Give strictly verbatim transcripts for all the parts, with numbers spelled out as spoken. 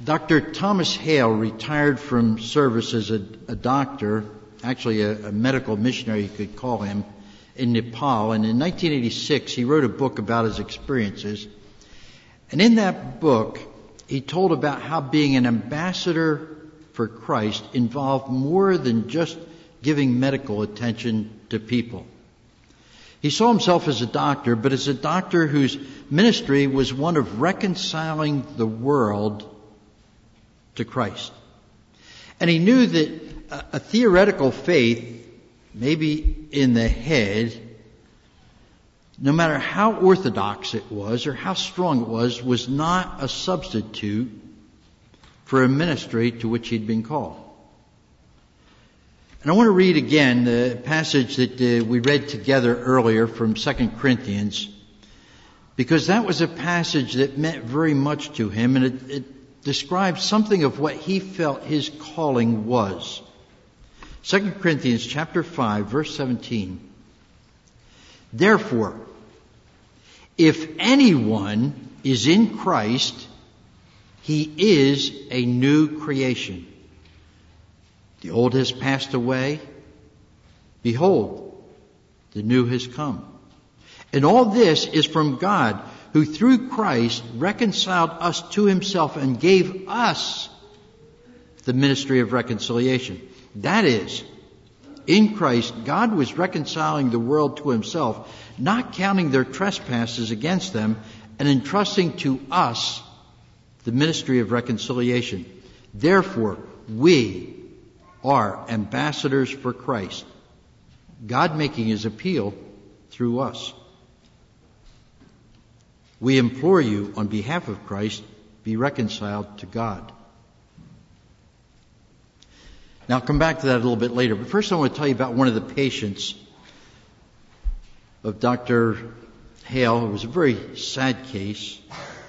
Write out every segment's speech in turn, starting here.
Doctor Thomas Hale retired from service as a, a doctor, actually a, a medical missionary you could call him, in Nepal. And in nineteen eighty-six, he wrote a book about his experiences. And in that book, he told about how being an ambassador for Christ involved more than just giving medical attention to people. He saw himself as a doctor, but as a doctor whose ministry was one of reconciling the world to Christ. And he knew that a, a theoretical faith, maybe in the head, no matter how orthodox it was or how strong it was, was not a substitute for a ministry to which he'd been called. And I want to read again the passage that uh, we read together earlier from Second Corinthians, because that was a passage that meant very much to him, and it, it describes something of what he felt his calling was. Second Corinthians chapter five, verse seventeen. Therefore, if anyone is in Christ, he is a new creation. The old has passed away. Behold, the new has come. And all this is from God, who through Christ reconciled us to himself and gave us the ministry of reconciliation. That is, in Christ, God was reconciling the world to himself, not counting their trespasses against them, and entrusting to us the ministry of reconciliation. Therefore, we are ambassadors for Christ, God making his appeal through us. We implore you on behalf of Christ, be reconciled to God. Now I'll come back to that a little bit later, but first I want to tell you about one of the patients of Doctor Hale. It was a very sad case.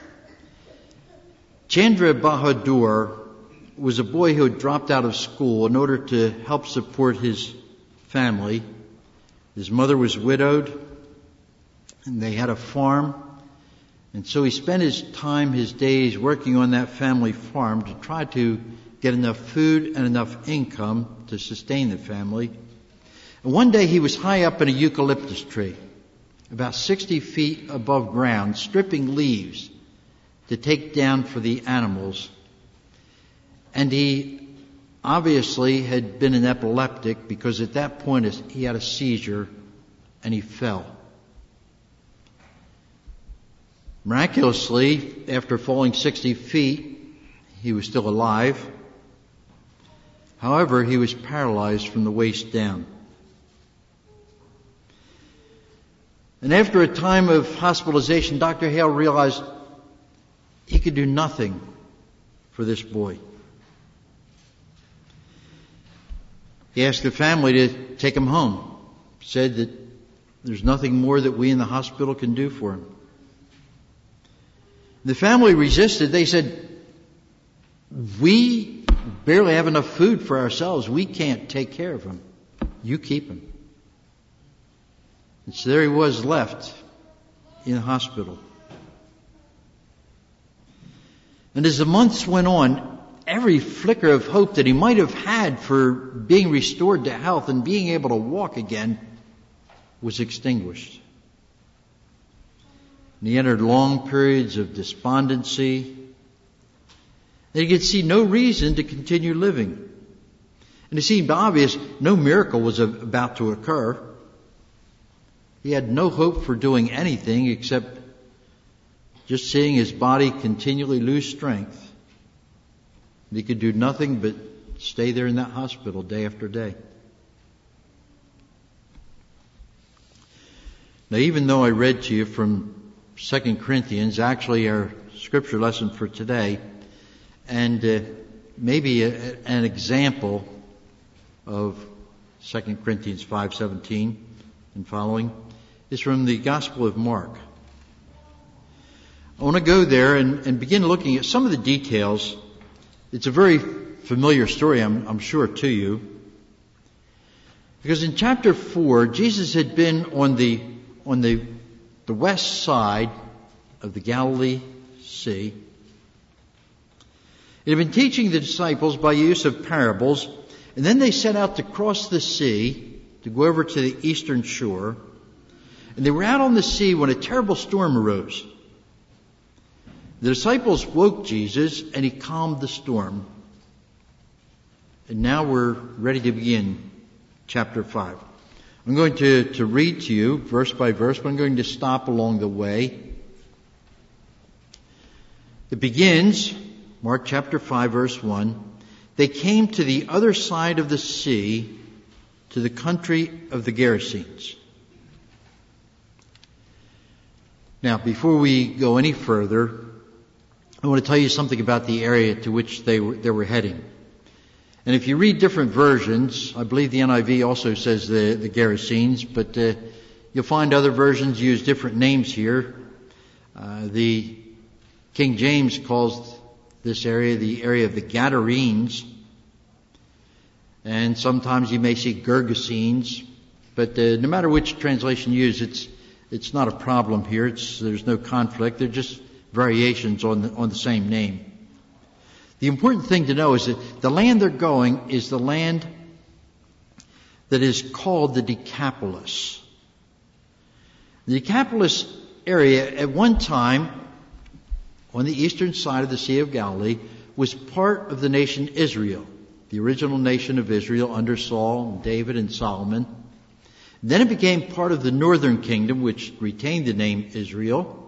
Chandra Bahadur was a boy who had dropped out of school in order to help support his family. His mother was widowed, and they had a farm. And so he spent his time, his days, working on that family farm to try to get enough food and enough income to sustain the family. And one day he was high up in a eucalyptus tree, about sixty feet above ground, stripping leaves to take down for the animals. And he obviously had been an epileptic, because at that point he had a seizure and he fell. Miraculously, after falling sixty feet, he was still alive. However, he was paralyzed from the waist down. And after a time of hospitalization, Doctor Hale realized he could do nothing for this boy. He asked the family to take him home. Said that there's nothing more that we in the hospital can do for him. The family resisted. They said, we barely have enough food for ourselves. We can't take care of him. You keep him. And so there he was, left in the hospital. And as the months went on, every flicker of hope that he might have had for being restored to health and being able to walk again was extinguished. And he entered long periods of despondency. And he could see no reason to continue living. And it seemed obvious no miracle was about to occur. He had no hope for doing anything except just seeing his body continually lose strength. He could do nothing but stay there in that hospital day after day. Now, even though I read to you from Second Corinthians, actually our scripture lesson for today, and uh, maybe a, an example of Second Corinthians five seventeen and following, is from the Gospel of Mark. I want to go there and, and begin looking at some of the details. It's a very familiar story, I'm, I'm sure, to you. Because in chapter four, Jesus had been on the on the the west side of the Galilee Sea. He had been teaching the disciples by use of parables, and then they set out to cross the sea to go over to the eastern shore. And they were out on the sea when a terrible storm arose. The disciples woke Jesus, and he calmed the storm. And now we're ready to begin chapter five. I'm going to, to read to you verse by verse, but I'm going to stop along the way. It begins, Mark chapter five, verse one. They came to the other side of the sea, to the country of the Gerasenes. Now, before we go any further, I want to tell you something about the area to which they were, they were heading. And if you read different versions, I believe the N I V also says the, the Gerasenes, but uh, you'll find other versions use different names here. Uh, the King James calls this area the area of the Gadarenes. And sometimes you may see Gergesenes. But uh, no matter which translation you use, it's it's not a problem here. It's, there's no conflict. They're just variations on the, on the same name. The important thing to know is that the land they're going is the land that is called the Decapolis. The Decapolis area at one time on the eastern side of the Sea of Galilee was part of the nation Israel, the original nation of Israel under Saul and David and Solomon. Then it became part of the northern kingdom, which retained the name Israel.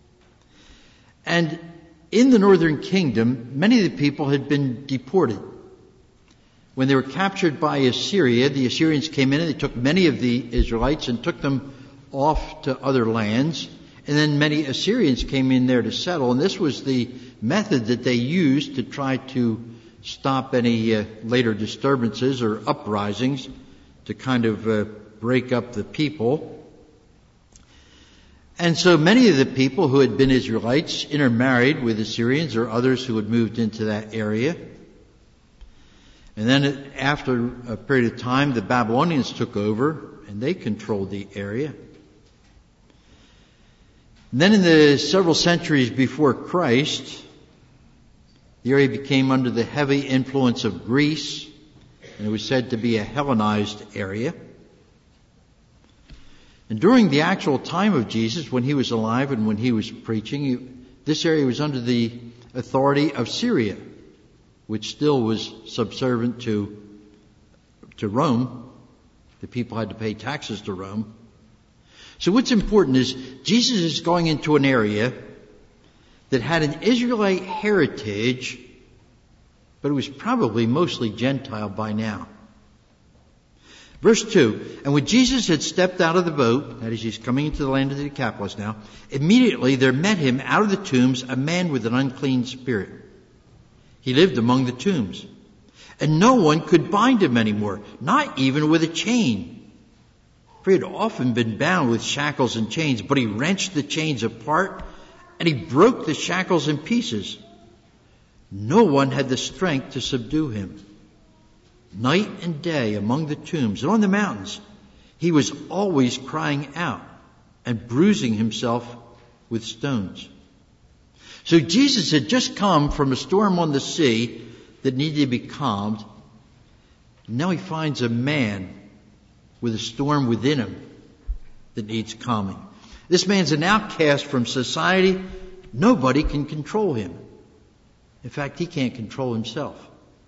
And in the northern kingdom, many of the people had been deported. When they were captured by Assyria, the Assyrians came in and they took many of the Israelites and took them off to other lands. And then many Assyrians came in there to settle. And this was the method that they used to try to stop any uh, later disturbances or uprisings, to kind of uh, break up the people. And so many of the people who had been Israelites intermarried with Assyrians or others who had moved into that area. And then after a period of time, the Babylonians took over and they controlled the area. And then in the several centuries before Christ, the area became under the heavy influence of Greece, and it was said to be a Hellenized area. And during the actual time of Jesus, when he was alive and when he was preaching, this area was under the authority of Syria, which still was subservient to, to Rome. The people had to pay taxes to Rome. So what's important is Jesus is going into an area that had an Israelite heritage, but it was probably mostly Gentile by now. Verse two, and when Jesus had stepped out of the boat, that is, he's coming into the land of the Decapolis now, immediately there met him out of the tombs a man with an unclean spirit. He lived among the tombs, and no one could bind him anymore, not even with a chain. For he had often been bound with shackles and chains, but he wrenched the chains apart, and he broke the shackles in pieces. No one had the strength to subdue him. Night and day among the tombs and on the mountains, he was always crying out and bruising himself with stones. So Jesus had just come from a storm on the sea that needed to be calmed. Now he finds a man with a storm within him that needs calming. This man's an outcast from society. Nobody can control him. In fact, he can't control himself.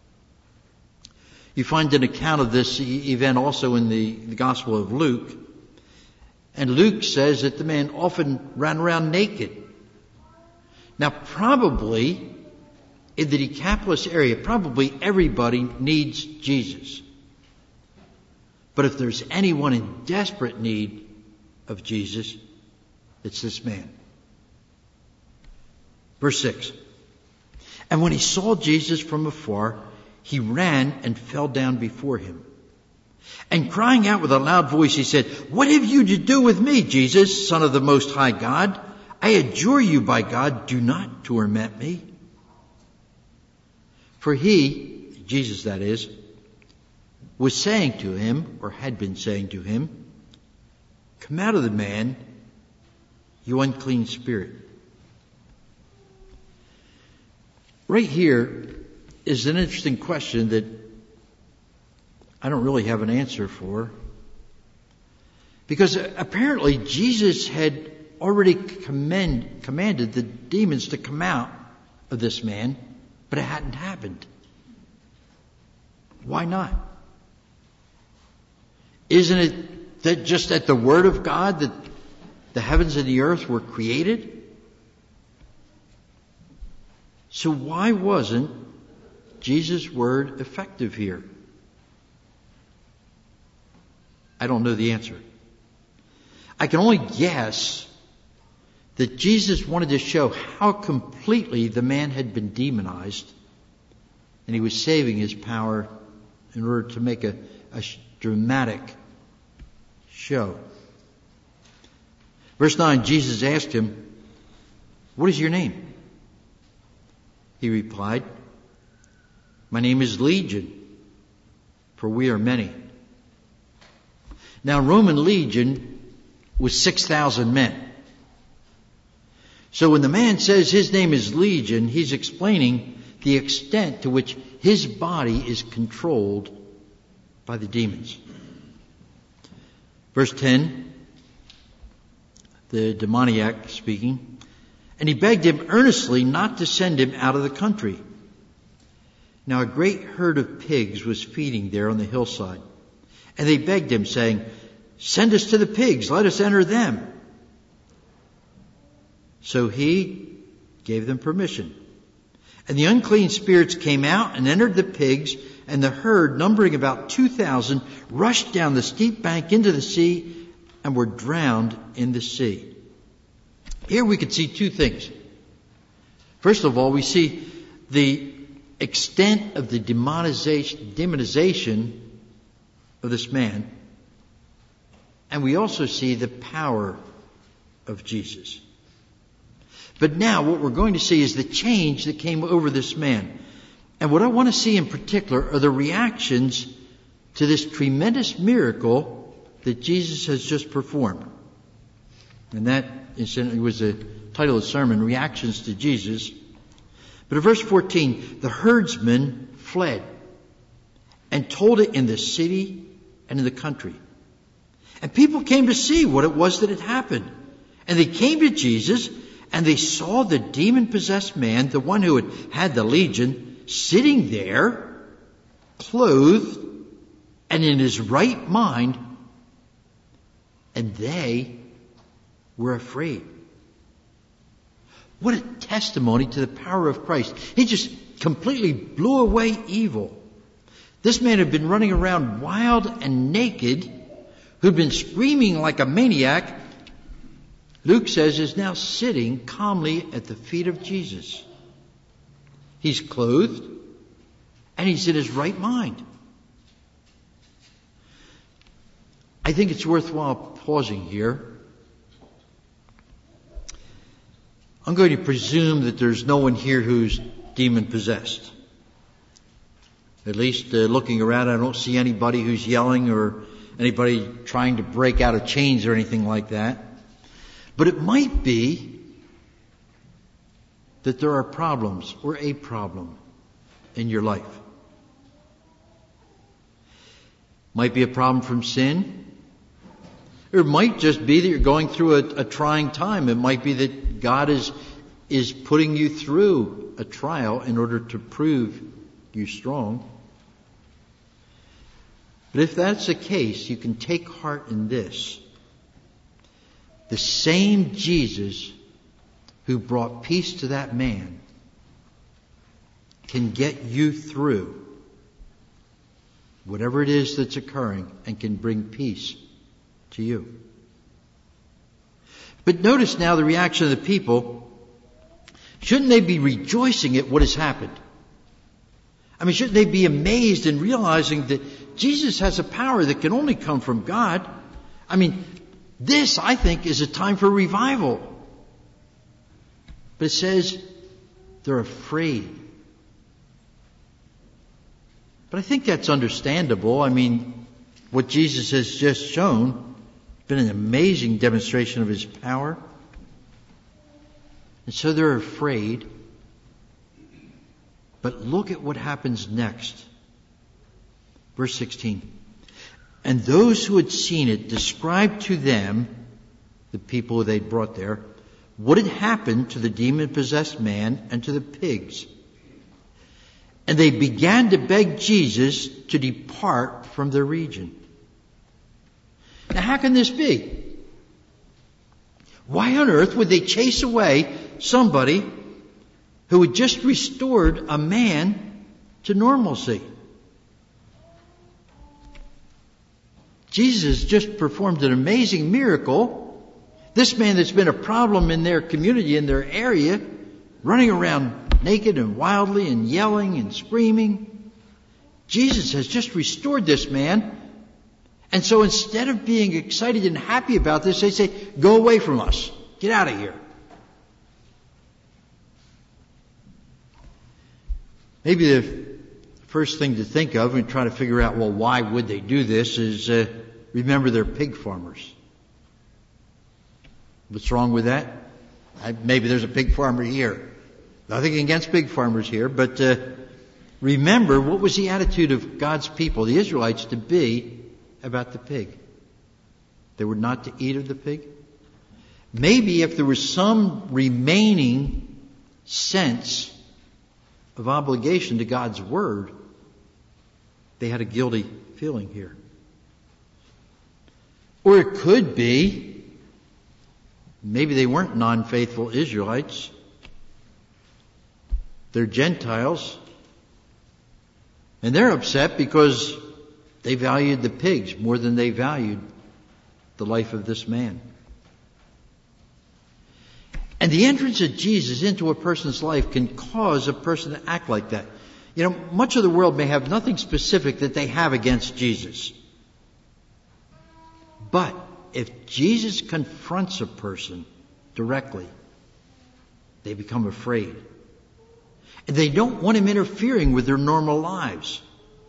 You find an account of this event also in the, the Gospel of Luke. And Luke says that the man often ran around naked. Now, probably in the Decapolis area, probably everybody needs Jesus. But if there's anyone in desperate need of Jesus, it's this man. Verse six. And when he saw Jesus from afar, he ran and fell down before him. And crying out with a loud voice, he said, "What have you to do with me, Jesus, Son of the Most High God? I adjure you by God, do not torment me." For he, Jesus that is, was saying to him, or had been saying to him, "Come out of the man, you unclean spirit." Right here, is an interesting question that I don't really have an answer for. Because apparently Jesus had already commend, commanded the demons to come out of this man, but it hadn't happened. Why not? Isn't it that just at the word of God that the heavens and the earth were created? So why wasn't Jesus' word effective here? I don't know the answer. I can only guess that Jesus wanted to show how completely the man had been demonized, and he was saving his power in order to make a, a dramatic show. Verse nine, Jesus asked him, "What is your name?" He replied, "My name is Legion, for we are many." Now, Roman legion was six thousand men. So when the man says his name is Legion, he's explaining the extent to which his body is controlled by the demons. Verse ten, the demoniac speaking, "And he begged him earnestly not to send him out of the country. Now a great herd of pigs was feeding there on the hillside. And they begged him, saying, 'Send us to the pigs, let us enter them.' So he gave them permission. And the unclean spirits came out and entered the pigs, and the herd, numbering about two thousand, rushed down the steep bank into the sea and were drowned in the sea." Here we could see two things. First of all, we see the extent of the demonization, demonization of this man. And we also see the power of Jesus. But now what we're going to see is the change that came over this man. And what I want to see in particular are the reactions to this tremendous miracle that Jesus has just performed. And that incidentally was the title of the sermon, Reactions to Jesus. But in verse fourteen, the herdsmen fled and told it in the city and in the country. And people came to see what it was that had happened. And they came to Jesus, and they saw the demon-possessed man, the one who had had the legion, sitting there, clothed, and in his right mind, and they were afraid. What a testimony to the power of Christ. He just completely blew away evil. This man had been running around wild and naked, who'd been screaming like a maniac, Luke says is now sitting calmly at the feet of Jesus. He's clothed and he's in his right mind. I think it's worthwhile pausing here. I'm going to presume that there's no one here who's demon-possessed. At least uh, looking around, I don't see anybody who's yelling or anybody trying to break out of chains or anything like that. But it might be that there are problems or a problem in your life. Might be a problem from sin. Or it might just be that you're going through a, a trying time. It might be that God is, is putting you through a trial in order to prove you strong. But if that's the case, you can take heart in this. The same Jesus who brought peace to that man can get you through whatever it is that's occurring and can bring peace to you. But notice now the reaction of the people. Shouldn't they be rejoicing at what has happened? I mean, shouldn't they be amazed in realizing that Jesus has a power that can only come from God? I mean, this, I think, is a time for revival. But it says they're afraid. But I think that's understandable. I mean, what Jesus has just shown been an amazing demonstration of his power. And so they're afraid. But look at what happens next. Verse sixteen. And those who had seen it described to them, the people they'd brought there, what had happened to the demon-possessed man and to the pigs. And they began to beg Jesus to depart from their region. Now, how can this be? Why on earth would they chase away somebody who had just restored a man to normalcy? Jesus just performed an amazing miracle. This man that's been a problem in their community, in their area, running around naked and wildly and yelling and screaming. Jesus has just restored this man. And so instead of being excited and happy about this, they say, go away from us. Get out of here. Maybe the first thing to think of when trying to figure out, well, why would they do this is uh, remember they're pig farmers. What's wrong with that? I, maybe there's a pig farmer here. Nothing against pig farmers here, but uh, remember what was the attitude of God's people, the Israelites, to be about the pig. They were not to eat of the pig. Maybe if there was some remaining sense of obligation to God's word, they had a guilty feeling here. Or it could be, maybe they weren't non-faithful Israelites. They're Gentiles. And they're upset because they valued the pigs more than they valued the life of this man. And the entrance of Jesus into a person's life can cause a person to act like that. You know, much of the world may have nothing specific that they have against Jesus. But if Jesus confronts a person directly, they become afraid. And they don't want him interfering with their normal lives.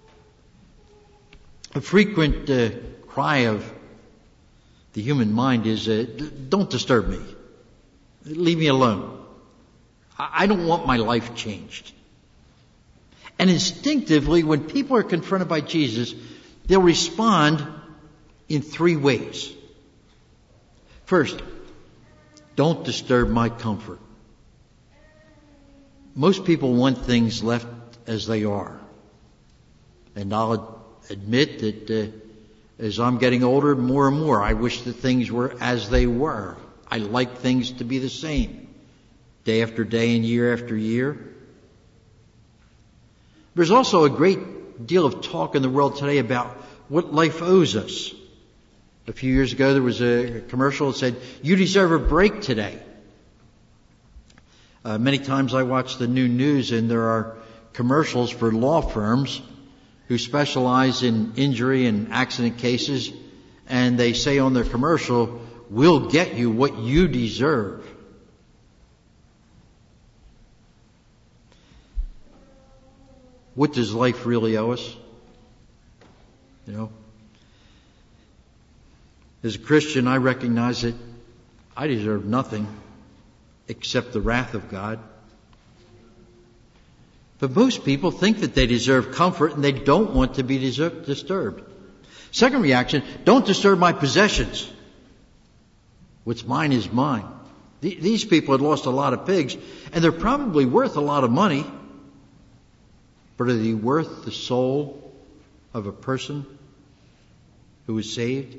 A frequent uh, cry of the human mind is, uh, don't disturb me. Leave me alone. I don't want my life changed. And instinctively, when people are confronted by Jesus, they'll respond in three ways. First, don't disturb my comfort. Most people want things left as they are. And I'll admit that uh, as I'm getting older, more and more, I wish that things were as they were. I like things to be the same, day after day and year after year. There's also a great deal of talk in the world today about what life owes us. A few years ago, there was a commercial that said, you deserve a break today. Uh, many times I watch the new news and there are commercials for law firms who specialize in injury and accident cases, and they say on their commercial, we'll get you what you deserve. What does life really owe us? You know, as a Christian, I recognize that I deserve nothing except the wrath of God. But most people think that they deserve comfort and they don't want to be deserve, disturbed. Second reaction, don't disturb my possessions. What's mine is mine. These people had lost a lot of pigs, and they're probably worth a lot of money. But are they worth the soul of a person who is saved?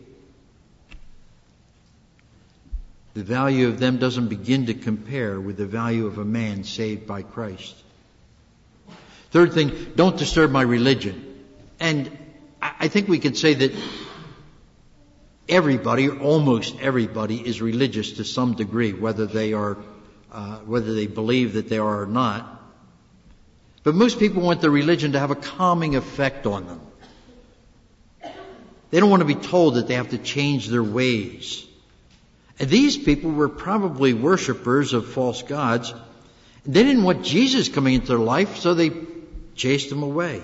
The value of them doesn't begin to compare with the value of a man saved by Christ. Third thing, don't disturb my religion. And I think we could say that everybody, or almost everybody, is religious to some degree, whether they are, uh, whether they believe that they are or not. But most people want their religion to have a calming effect on them. They don't want to be told that they have to change their ways. And these people were probably worshipers of false gods. They didn't want Jesus coming into their life, so they chased him away.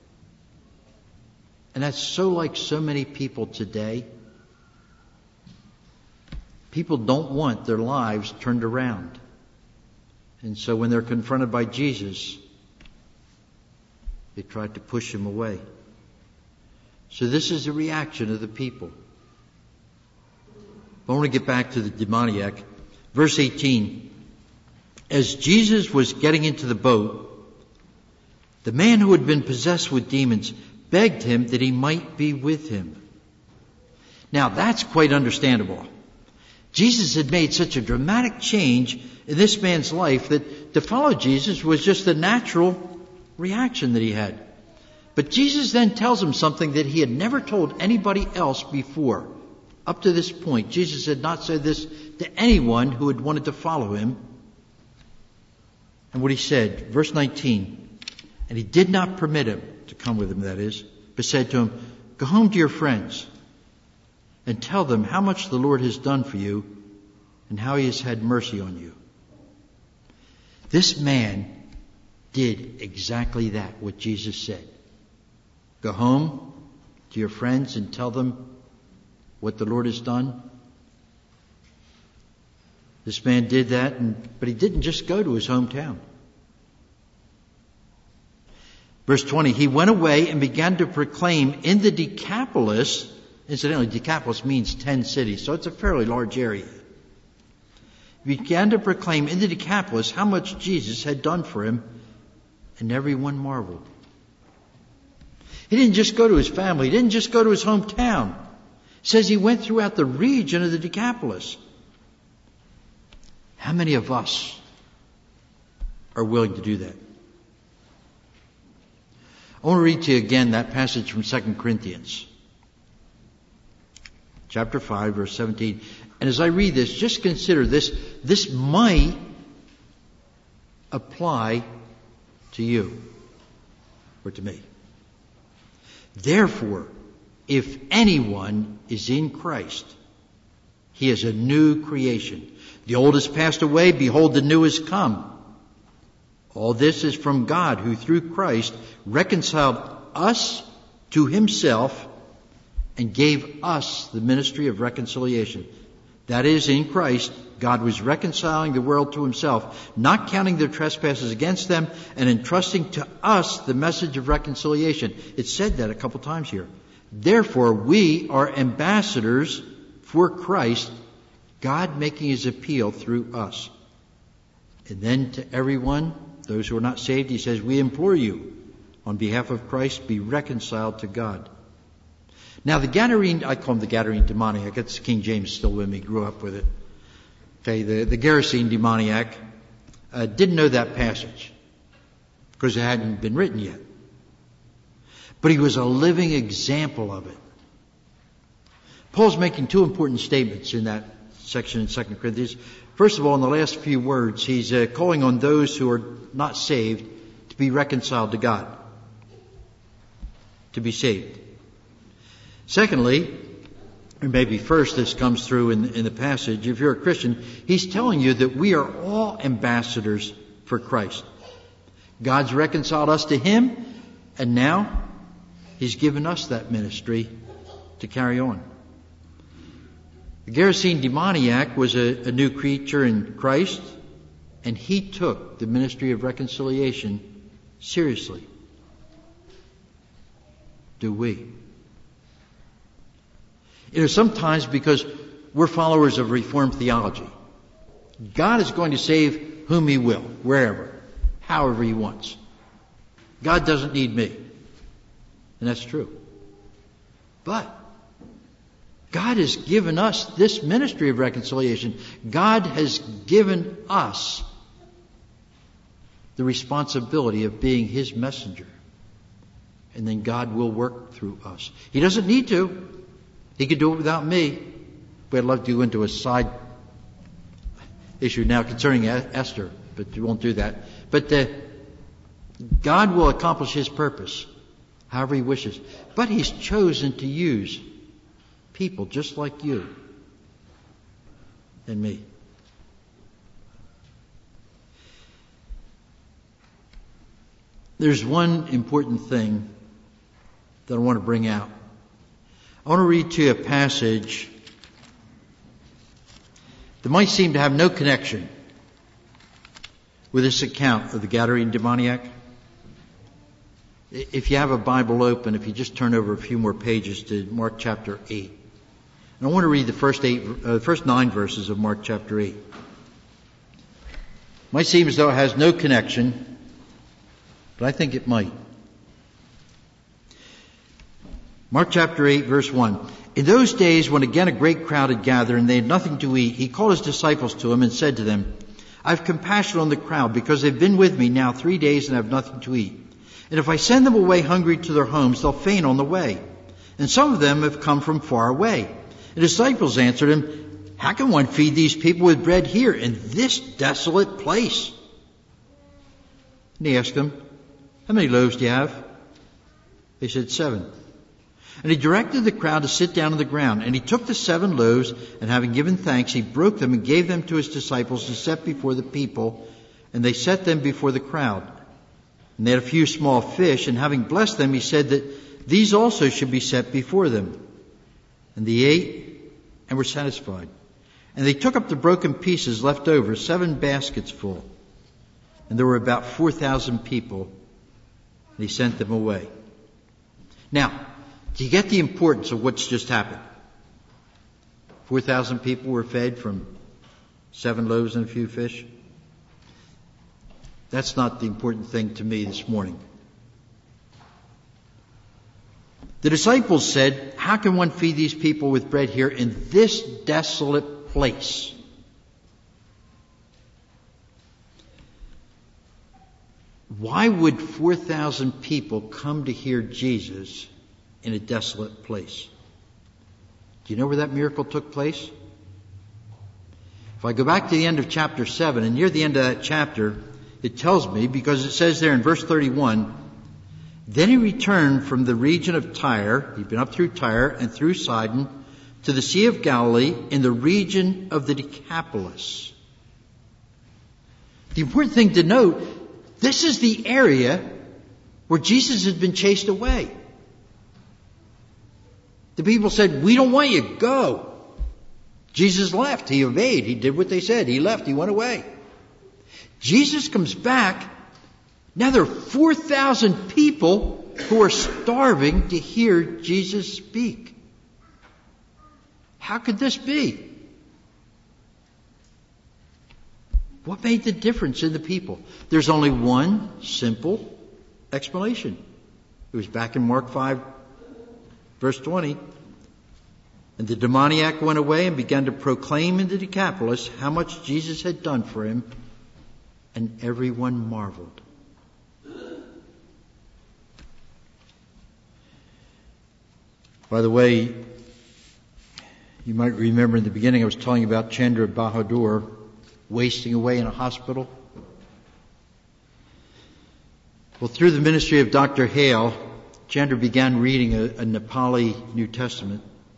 And that's so like so many people today. People don't want their lives turned around. And so when they're confronted by Jesus, They tried to push him away. So this is the reaction of the people. I want to get back to the demoniac. Verse eighteen. As Jesus was getting into the boat, the man who had been possessed with demons begged him that he might be with him. Now that's quite understandable. Jesus had made such a dramatic change in this man's life that to follow Jesus was just a natural reaction that he had. But Jesus then tells him something that he had never told anybody else before. Up to this point, Jesus had not said this to anyone who had wanted to follow him. And what he said, verse nineteen, and he did not permit him to come with him, that is, but said to him, go home to your friends and tell them how much the Lord has done for you and how he has had mercy on you. This man did exactly that, what Jesus said. Go home to your friends and tell them what the Lord has done. This man did that, and, but he didn't just go to his hometown. Verse twenty, he went away and began to proclaim in the Decapolis. Incidentally, Decapolis means ten cities, so it's a fairly large area. He began to proclaim in the Decapolis how much Jesus had done for him, and everyone marveled. He didn't just go to his family. He didn't just go to his hometown. It says he went throughout the region of the Decapolis. How many of us are willing to do that? I want to read to you again that passage from Second Corinthians. Chapter five, verse seventeen. And as I read this, just consider this. This might apply to you or to me. Therefore, if anyone is in Christ, he is a new creation. The old has passed away, behold, the new has come. All this is from God, who through Christ reconciled us to himself and gave us the ministry of reconciliation. That is, in Christ, God was reconciling the world to himself, not counting their trespasses against them, and entrusting to us the message of reconciliation. It said that a couple times here. Therefore, we are ambassadors for Christ, God making his appeal through us. And then to everyone, those who are not saved, he says, we implore you, on behalf of Christ, be reconciled to God. Now the Gadarene, I call him the Gadarene demoniac. It's King James still with me, grew up with it. Okay, the, the Gerasene demoniac uh, didn't know that passage because it hadn't been written yet. But he was a living example of it. Paul's making two important statements in that section in Second Corinthians. First of all, in the last few words, he's uh, calling on those who are not saved to be reconciled to God, to be saved. Secondly, or maybe first this comes through in, in the passage, if you're a Christian, he's telling you that we are all ambassadors for Christ. God's reconciled us to him, and now he's given us that ministry to carry on. The Gerasene demoniac was a, a new creature in Christ, and he took the ministry of reconciliation seriously. Do we? You know, sometimes because we're followers of Reformed theology, God is going to save whom he will, wherever, however he wants. God doesn't need me. And that's true. But God has given us this ministry of reconciliation. God has given us the responsibility of being his messenger. And then God will work through us. He doesn't need to. He could do it without me. But I'd love to go into a side issue now concerning Esther, but we won't do that. But uh, God will accomplish his purpose however he wishes. But he's chosen to use people just like you and me. There's one important thing that I want to bring out. I want to read to you a passage that might seem to have no connection with this account of the Gadarene demoniac. If you have a Bible open, if you just turn over a few more pages to Mark chapter eight. And I want to read the first eight, uh, first nine verses of Mark chapter eight. Might seem as though it has no connection, but I think it might. Mark chapter eight, verse one. In those days, when again a great crowd had gathered and they had nothing to eat, he called his disciples to him and said to them, I have compassion on the crowd because they've been with me now three days and have nothing to eat. And if I send them away hungry to their homes, they'll faint on the way. And some of them have come from far away. The disciples answered him, how can one feed these people with bread here in this desolate place? And he asked them, how many loaves do you have? They said, seven. And he directed the crowd to sit down on the ground. And he took the seven loaves, and having given thanks, he broke them and gave them to his disciples to set before the people. And they set them before the crowd. And they had a few small fish, and having blessed them, he said that these also should be set before them. And they ate and were satisfied. And they took up the broken pieces left over, seven baskets full. And there were about four thousand people, and he sent them away. Now, do you get the importance of what's just happened? Four thousand people were fed from seven loaves and a few fish. That's not the important thing to me this morning. The disciples said, how can one feed these people with bread here in this desolate place? Why would four thousand people come to hear Jesus in a desolate place? Do you know where that miracle took place? If I go back to the end of chapter seven, and near the end of that chapter, it tells me, because it says there in verse thirty-one, then he returned from the region of Tyre, he'd been up through Tyre and through Sidon, to the Sea of Galilee in the region of the Decapolis. The important thing to note, this is the area where Jesus had been chased away. The people said, we don't want you, go. Jesus left, he obeyed, he did what they said, he left, he went away. Jesus comes back. Now there are four thousand people who are starving to hear Jesus speak. How could this be? What made the difference in the people? There's only one simple explanation. It was back in Mark five, verse twenty. And the demoniac went away and began to proclaim in the Decapolis how much Jesus had done for him. And everyone marveled. By the way, you might remember in the beginning I was telling you about Chandra Bahadur wasting away in a hospital. Well, through the ministry of Doctor Hale, Chandra began reading a, a Nepali New Testament,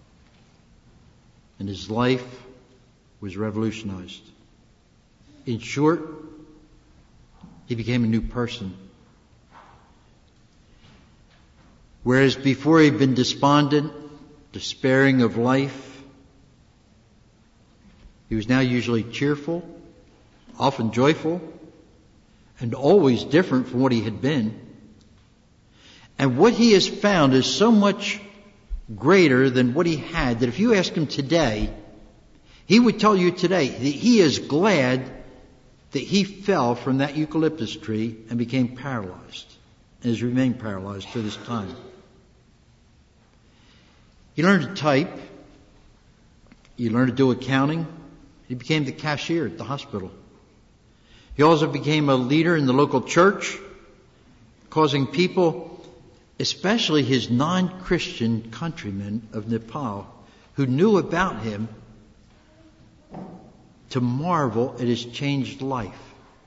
and his life was revolutionized. In short, he became a new person. Whereas before he'd been despondent, despairing of life, he was now usually cheerful, often joyful, and always different from what he had been. And what he has found is so much greater than what he had that if you ask him today, he would tell you today that he is glad that he fell from that eucalyptus tree and became paralyzed and has remained paralyzed to this time. He learned to type. He learned to do accounting. He became the cashier at the hospital. He also became a leader in the local church, causing people, especially his non-Christian countrymen of Nepal, who knew about him, to marvel at his changed life.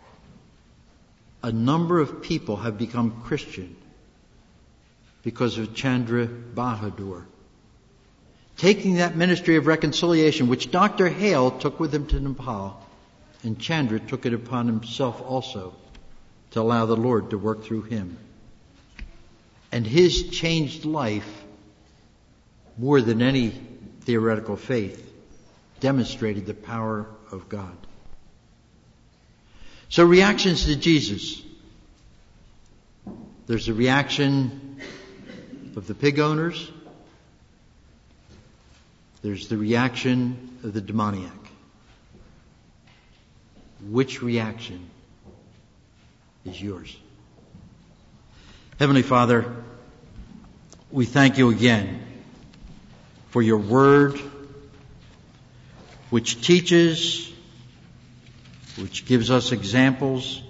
A number of people have become Christian because of Chandra Bahadur. Taking that ministry of reconciliation, which Doctor Hale took with him to Nepal, and Chandra took it upon himself also to allow the Lord to work through him. And his changed life, more than any theoretical faith, demonstrated the power of God. So reactions to Jesus. There's the reaction of the pig owners. There's the reaction of the demoniac. Which reaction is yours? Heavenly Father, we thank you again for your word, which teaches, which gives us examples,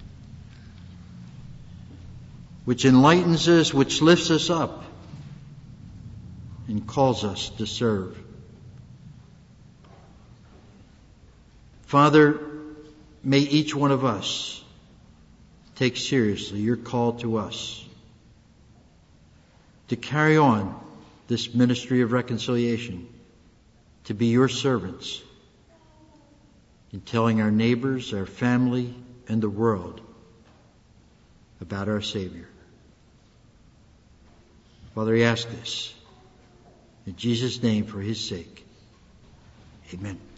which enlightens us, which lifts us up, and calls us to serve. Father, may each one of us take seriously your call to us to carry on this ministry of reconciliation, to be your servants in telling our neighbors, our family, and the world about our Savior. Father, I ask this in Jesus' name for his sake. Amen.